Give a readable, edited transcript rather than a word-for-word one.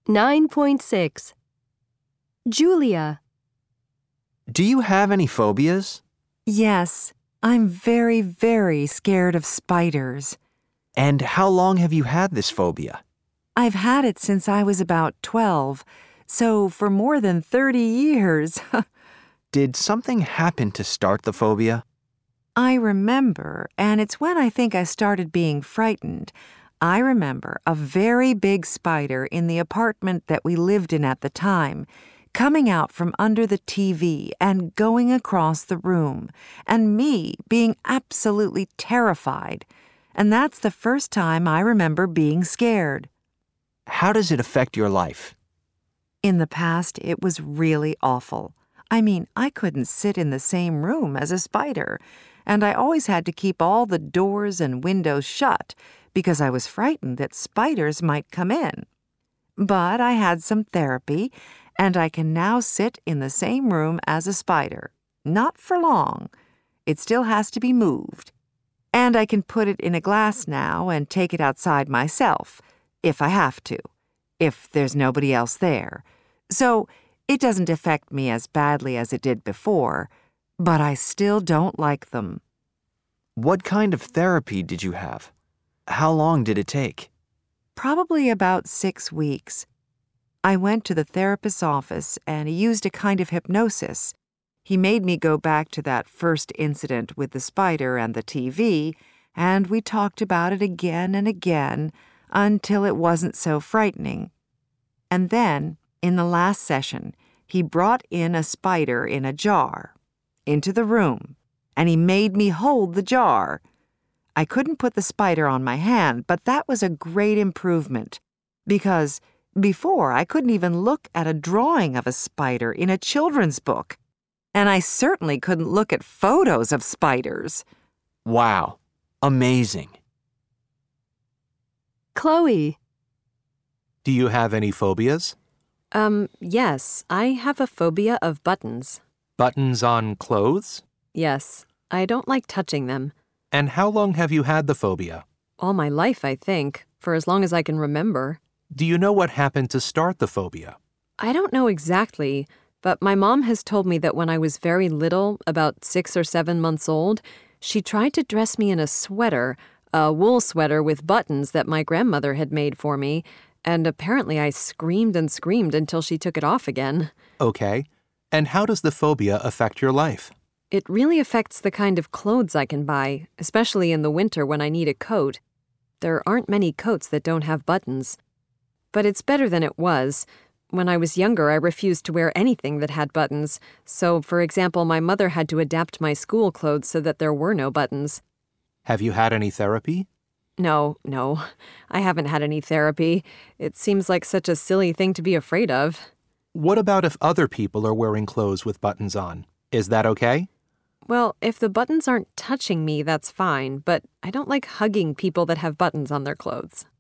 9.6. Julia. Do you have any phobias? Yes, I'm very, very scared of spiders. And how long have you had this phobia? I've had it since I was about 12, so for more than 30 years. Did something happen to start the phobia? I remember, and it's when I think I started being frightened. I remember a very big spider in the apartment that we lived in at the time, coming out from under the TV and going across the room, and me being absolutely terrified. And that's the first time I remember being scared. How does it affect your life? In the past, it was really awful. I mean, I couldn't sit in the same room as a spider, and I always had to keep all the doors and windows shut because I was frightened that spiders might come in. But I had some therapy, and I can now sit in the same room as a spider. Not for long. It still has to be moved. And I can put it in a glass now and take it outside myself, if I have to, if there's nobody else there. So it doesn't affect me as badly as it did before, but I still don't like them. What kind of therapy did you have? How long did it take? Probably about 6 weeks. I went to the therapist's office and he used a kind of hypnosis. He made me go back to that first incident with the spider and the TV, and we talked about it again and again until it wasn't so frightening. And then, in the last session, he brought in a spider in a jar into the room, and he made me hold the jar. I couldn't put the spider on my hand, but that was a great improvement, because before I couldn't even look at a drawing of a spider in a children's book, and I certainly couldn't look at photos of spiders. Wow, amazing. Chloe. Do you have any phobias? Yes, I have a phobia of buttons. Buttons on clothes? Yes, I don't like touching them. And how long have you had the phobia? All my life, I think, for as long as I can remember. Do you know what happened to start the phobia? I don't know exactly, but my mom has told me that when I was very little, about 6 or 7 months old, she tried to dress me in a sweater, a wool sweater with buttons that my grandmother had made for me, and apparently I screamed and screamed until she took it off again. Okay. And how does the phobia affect your life? It really affects the kind of clothes I can buy, especially in the winter when I need a coat. There aren't many coats that don't have buttons. But it's better than it was. When I was younger, I refused to wear anything that had buttons. So, for example, my mother had to adapt my school clothes so that there were no buttons. Have you had any therapy? No, I haven't had any therapy. It seems like such a silly thing to be afraid of. What about if other people are wearing clothes with buttons on? Is that okay? Well, if the buttons aren't touching me, that's fine, but I don't like hugging people that have buttons on their clothes.